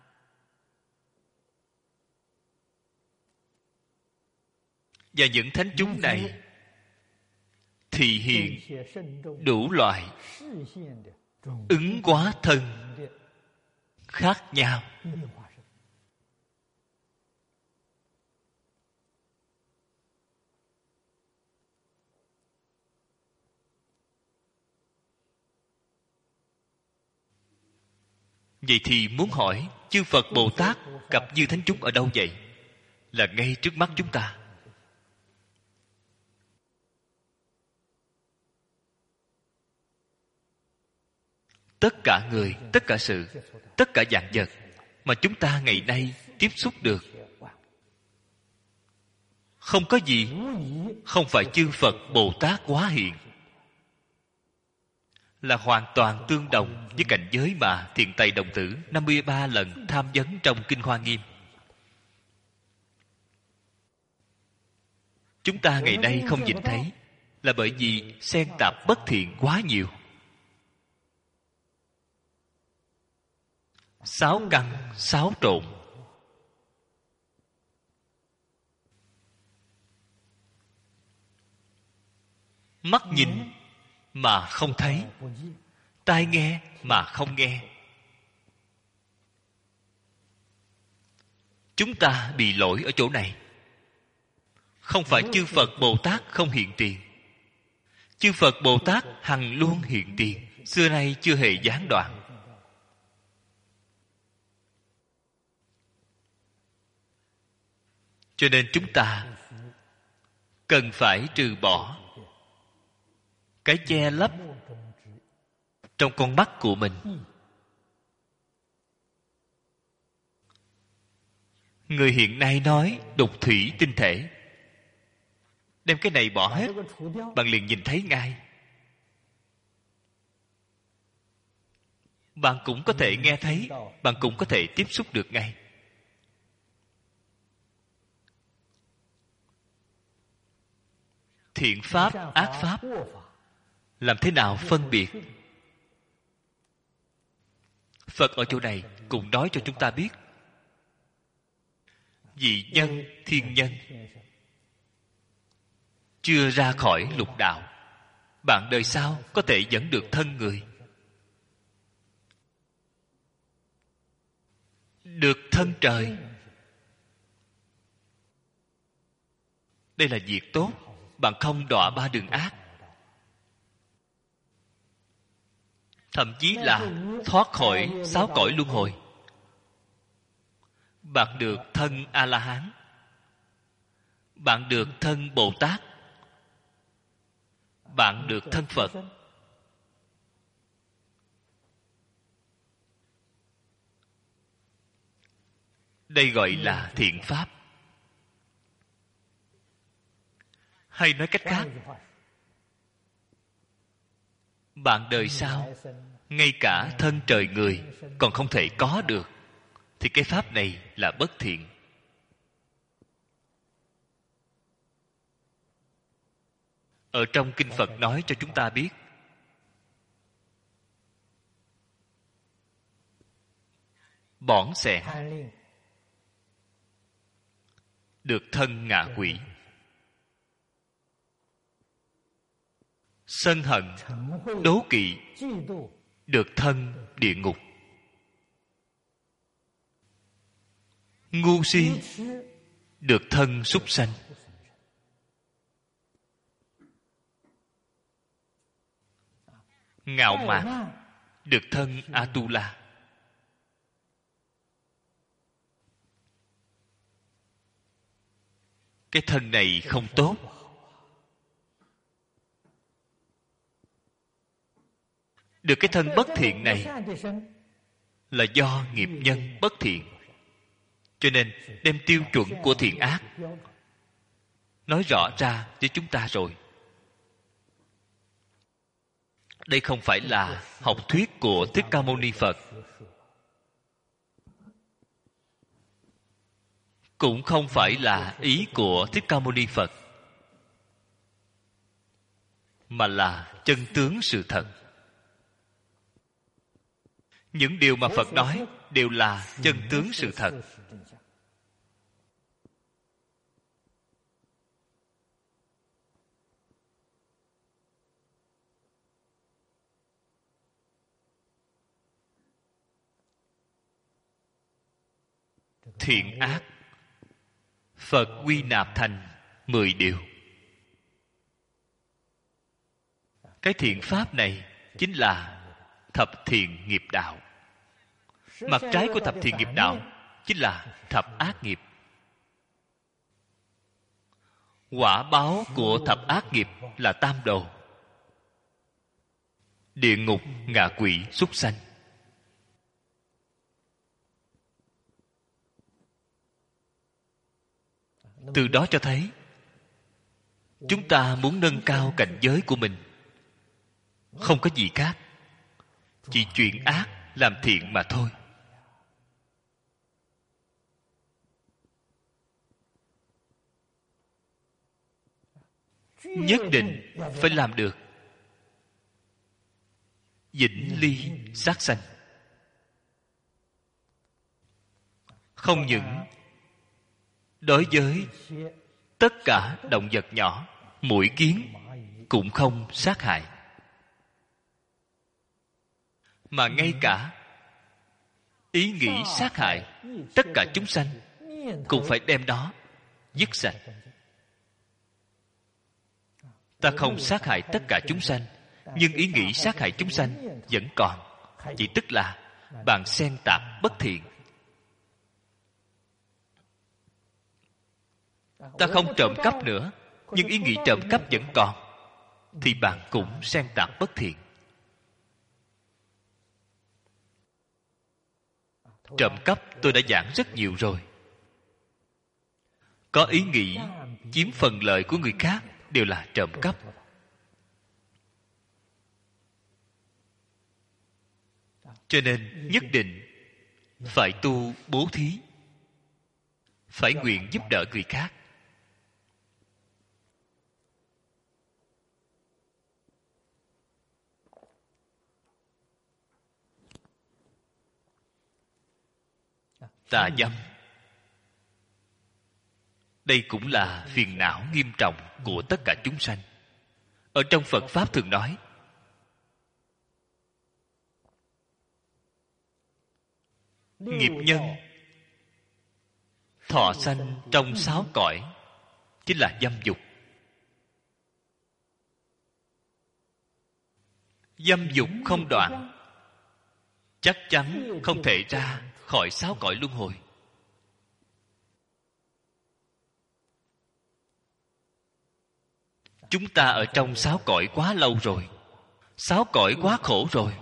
Và những thánh chúng này thì hiện đủ loại ứng hóa thân khác nhau. Vậy thì muốn hỏi, chư Phật Bồ Tát cập dư thánh chúng ở đâu vậy? Là ngay trước mắt chúng ta. Tất cả người, tất cả sự, tất cả vạn vật mà chúng ta ngày nay tiếp xúc được, không có gì không phải chư Phật Bồ Tát hóa hiện, là hoàn toàn tương đồng với cảnh giới mà Thiện Tây Đồng Tử năm mươi ba lần tham vấn trong Kinh Hoa Nghiêm. Chúng ta ngày nay không nhìn thấy là bởi vì xen tạp bất thiện quá nhiều. Sáu căn, sáu trộn. Mắt nhìn mà không thấy, tai nghe mà không nghe. Chúng ta bị lỗi ở chỗ này. Không phải chư Phật Bồ Tát không hiện tiền. Chư Phật Bồ Tát hằng luôn hiện tiền, xưa nay chưa hề gián đoạn. Cho nên chúng ta cần phải trừ bỏ cái che lấp trong con mắt của mình. Người hiện nay nói đục thủy tinh thể, đem cái này bỏ hết, bạn liền nhìn thấy ngay. Bạn cũng có thể nghe thấy, bạn cũng có thể tiếp xúc được ngay. Thiện pháp, ác pháp, làm thế nào phân biệt? Phật ở chỗ này cũng nói cho chúng ta biết. Dị nhân, thiên nhân chưa ra khỏi lục đạo, bạn đời sau có thể dẫn được thân người, được thân trời. Đây là việc tốt. Bạn không đọa ba đường ác, thậm chí là thoát khỏi sáu cõi luân hồi. Bạn được thân A-la-hán, bạn được thân Bồ Tát, bạn được thân Phật. Đây gọi là thiện pháp. Hay nói cách khác, bạn đời sau ngay cả thân trời người còn không thể có được, thì cái pháp này là bất thiện. Ở trong kinh Phật nói cho chúng ta biết, bỏng xẻng được thân ngạ quỷ, sân hận đố kỵ được thân địa ngục, ngu si được thân súc sanh, ngạo mạn được thân Atula. Cái thân này không tốt. Được cái thân bất thiện này là do nghiệp nhân bất thiện. Cho nên đem tiêu chuẩn của thiện ác nói rõ ra với chúng ta rồi. Đây không phải là học thuyết của Thích Ca Mâu Ni Phật, cũng không phải là ý của Thích Ca Mâu Ni Phật, mà là chân tướng sự thật. Những điều mà Phật nói đều là chân tướng sự thật. Thiện ác Phật quy nạp thành mười điều. Cái thiện pháp này chính là thập thiện nghiệp đạo. Mặt trái của thập thiện nghiệp đạo chính là thập ác nghiệp. Quả báo của thập ác nghiệp là tam đồ: địa ngục, ngạ quỷ, súc sanh. Từ đó cho thấy chúng ta muốn nâng cao cảnh giới của mình, không có gì khác, chỉ chuyện ác làm thiện mà thôi. Nhất định phải làm được vĩnh ly sát sanh. Không những đối với tất cả động vật nhỏ, muỗi kiến cũng không sát hại, mà ngay cả ý nghĩ sát hại tất cả chúng sanh cũng phải đem nó dứt sạch. Ta không sát hại tất cả chúng sanh, nhưng ý nghĩ sát hại chúng sanh vẫn còn. Chỉ tức là bạn xen tạp bất thiện. Ta không trộm cắp nữa, nhưng ý nghĩ trộm cắp vẫn còn, thì bạn cũng xen tạp bất thiện. Trộm cắp tôi đã giảng rất nhiều rồi. Có ý nghĩ chiếm phần lợi của người khác đều là trộm cắp. Cho nên nhất định phải tu bố thí, phải nguyện giúp đỡ người khác. Tà dâm, đây cũng là phiền não nghiêm trọng của tất cả chúng sanh. Ở trong Phật Pháp thường nói, nghiệp nhân thọ sanh trong sáu cõi chính là dâm dục. Dâm dục không đoạn, chắc chắn không thể ra khỏi sáu cõi luân hồi. Chúng ta ở trong sáu cõi quá lâu rồi, sáu cõi quá khổ rồi.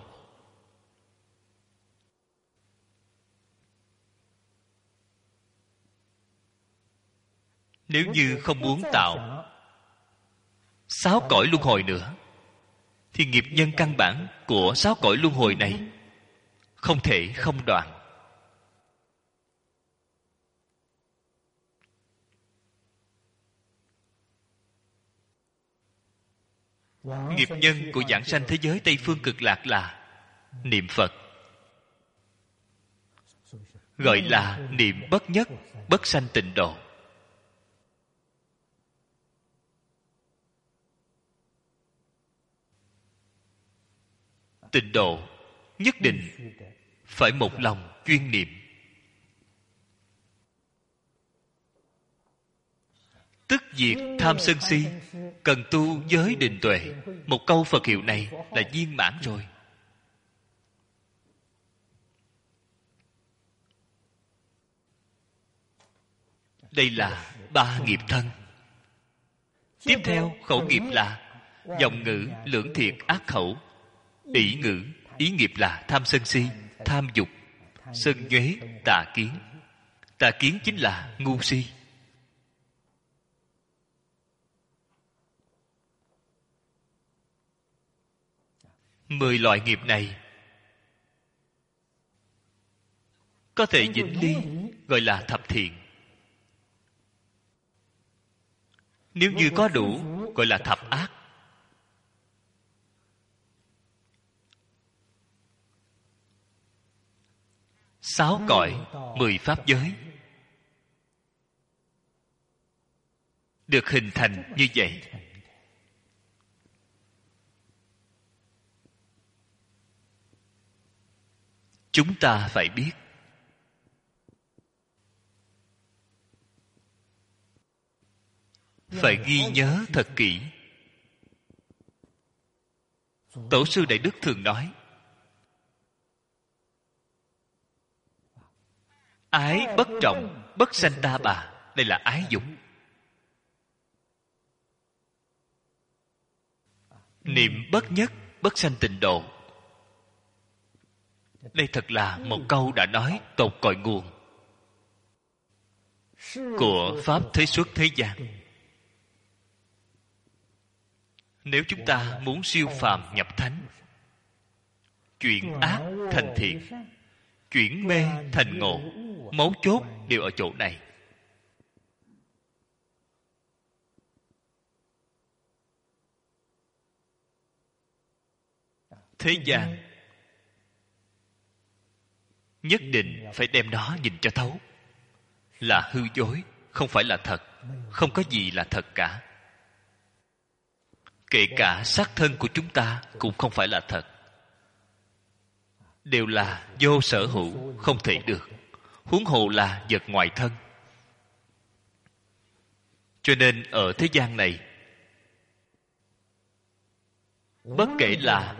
Nếu như không muốn tạo sáu cõi luân hồi nữa, thì nghiệp nhân căn bản của sáu cõi luân hồi này không thể không đoạn. Nghiệp nhân của giảng sanh thế giới Tây Phương Cực Lạc là niệm Phật, gọi là niệm bất nhất bất sanh tịnh độ. Tịnh độ nhất định phải một lòng chuyên niệm. Tức diệt tham sân si, cần tu giới định tuệ. Một câu Phật hiệu này là viên mãn rồi. Đây là ba nghiệp thân. Tiếp theo khẩu nghiệp là vọng ngữ, lưỡng thiệt, ác khẩu. Ỷ ngữ, ý nghiệp là tham sân si, tham dục, sân nhuế, tà kiến. Tà kiến chính là ngu si. Mười loại nghiệp này có thể vĩnh ly, gọi là thập thiện. Nếu như có đủ, gọi là thập ác. Sáu cõi, mười pháp giới được hình thành như vậy. Chúng ta phải biết, phải ghi nhớ thật kỹ. Tổ sư Đại Đức thường nói, ái bất trọng, bất sanh ta bà. Đây là ái dục. Niệm bất nhất, bất sanh tịnh độ. Đây thật là một câu đã nói tột cội nguồn của Pháp thế xuất thế gian. Nếu chúng ta muốn siêu phàm nhập thánh, chuyển ác thành thiện, chuyển mê thành ngộ, mấu chốt đều ở chỗ này. Thế gian nhất định phải đem nó nhìn cho thấu. Là hư dối, không phải là thật. Không có gì là thật cả. Kể cả xác thân của chúng ta cũng không phải là thật. Đều là vô sở hữu, không thể được. Huống hồ là vật ngoài thân. Cho nên ở thế gian này, bất kể là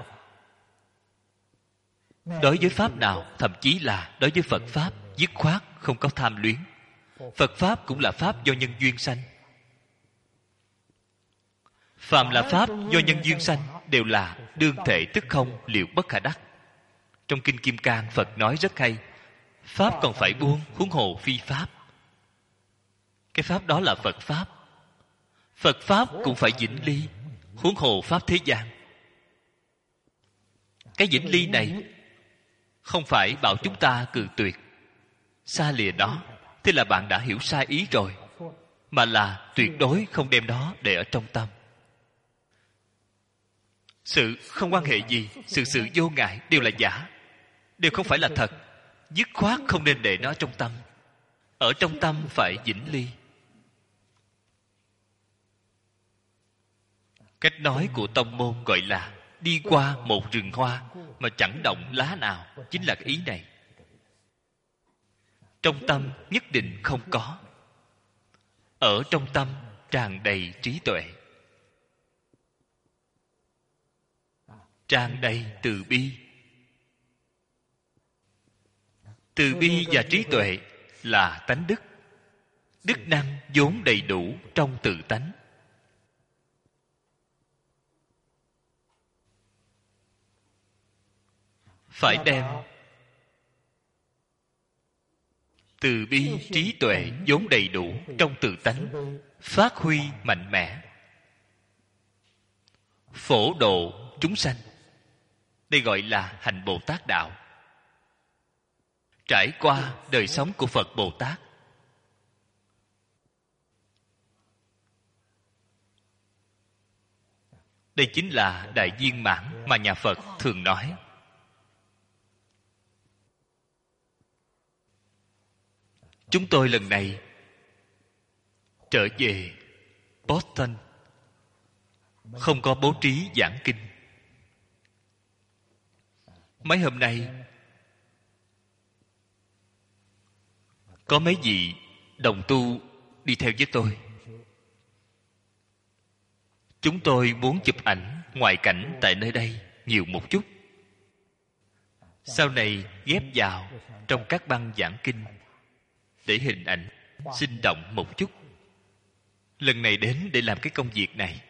đối với pháp nào, thậm chí là đối với Phật Pháp, dứt khoát không có tham luyến. Phật Pháp cũng là Pháp do nhân duyên sanh. Phàm là Pháp do nhân duyên sanh đều là đương thể tức không, liệu bất khả đắc. Trong Kinh Kim Cang, Phật nói rất hay: Pháp còn phải buông, huống hồ phi Pháp. Cái Pháp đó là Phật Pháp. Phật Pháp cũng phải vĩnh ly, huống hồ Pháp thế gian. Cái vĩnh ly này không phải bảo chúng ta cự tuyệt, xa lìa nó, thế là bạn đã hiểu sai ý rồi. Mà là tuyệt đối không đem đó để ở trong tâm. Sự không quan hệ gì, sự sự vô ngại đều là giả, đều không phải là thật. Dứt khoát không nên để nó trong tâm. Ở trong tâm phải vĩnh ly. Cách nói của tông môn gọi là đi qua một rừng hoa mà chẳng động lá nào, chính là ý này. Trong tâm nhất định không có. Ở trong tâm tràn đầy trí tuệ, tràn đầy từ bi. Từ bi và trí tuệ là tánh đức, đức năng vốn đầy đủ trong tự tánh. Phải đem từ bi trí tuệ vốn đầy đủ trong tự tánh phát huy mạnh mẽ, phổ độ chúng sanh. Đây gọi là hành Bồ Tát đạo. Trải qua đời sống của Phật Bồ Tát, đây chính là đại viên mãn mà nhà Phật thường nói. Chúng tôi lần này trở về Boston, không có bố trí giảng kinh. Mấy hôm nay có mấy vị đồng tu đi theo với tôi. Chúng tôi muốn chụp ảnh ngoại cảnh tại nơi đây nhiều một chút, sau này ghép vào trong các băng giảng kinh để hình ảnh sinh động một chút. Lần này đến để làm cái công việc này,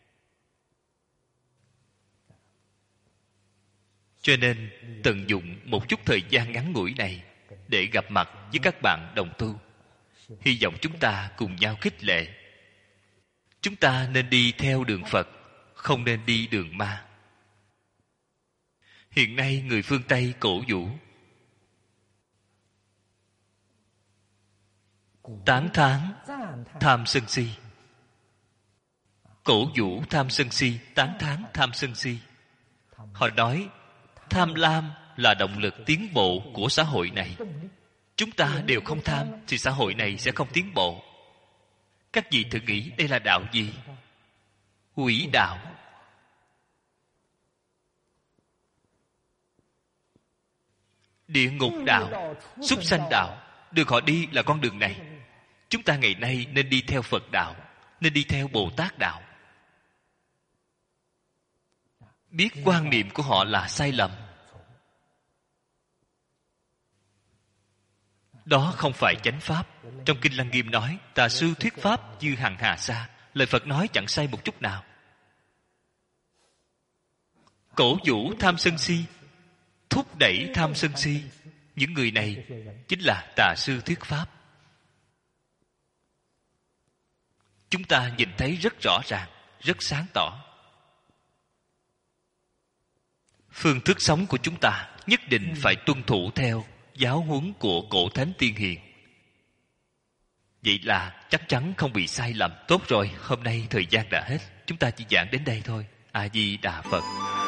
cho nên tận dụng một chút thời gian ngắn ngủi này để gặp mặt với các bạn đồng tu. Hy vọng chúng ta cùng nhau khích lệ. Chúng ta nên đi theo đường Phật, không nên đi đường ma. Hiện nay người phương Tây cổ vũ, tán thán tham sân si. Cổ vũ tham sân si, tán thán tham sân si. Họ nói tham lam là động lực tiến bộ của xã hội này. Chúng ta đều không tham thì xã hội này sẽ không tiến bộ. Các vị thử nghĩ đây là đạo gì? Quỷ đạo. Địa ngục đạo, súc sanh đạo. Đường họ đi là con đường này. Chúng ta ngày nay nên đi theo Phật đạo, nên đi theo Bồ Tát đạo. Biết quan niệm của họ là sai lầm, đó không phải chánh pháp. Trong Kinh Lăng Nghiêm nói tà sư thuyết pháp dư hằng hà sa. Lời Phật nói chẳng sai một chút nào. Cổ vũ tham sân si, thúc đẩy tham sân si, những người này chính là tà sư thuyết pháp. Chúng ta nhìn thấy rất rõ ràng, rất sáng tỏ. Phương thức sống của chúng ta nhất định phải tuân thủ theo giáo huấn của cổ thánh tiên hiền. Vậy là chắc chắn không bị sai lầm. Tốt rồi, hôm nay thời gian đã hết, chúng ta chỉ giảng đến đây thôi. A Di Đà Phật.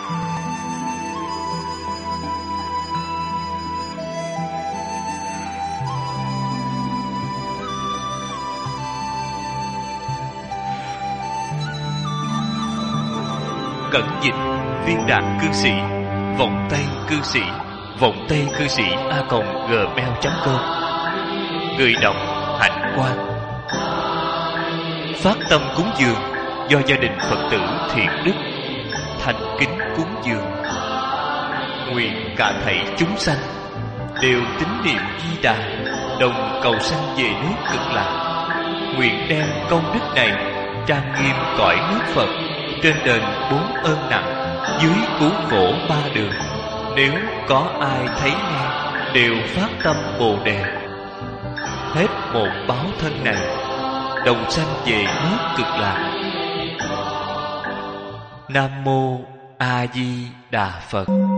Cẩn dịch Viên Đạt Cư Sĩ, Vọng Tây Cư Sĩ, Vọng Tây Cư Sĩ a còng gmail chấm com. Người đọc Hạnh Quang. phát tâm cúng dường do gia đình Phật tử thiện đức thành kính cúng dường. Nguyện cả thảy chúng sanh đều tín niệm Di Đà, đồng cầu sanh về nước Cực Lạc. Nguyện đem công đức này trang nghiêm cõi nước Phật, trên đền bốn ơn nặng, dưới cứu khổ ba đường. Nếu có ai thấy nghe đều phát tâm Bồ Đề, hết một báo thân này đồng sanh về nước Cực Lạc. Nam mô A Di Đà Phật.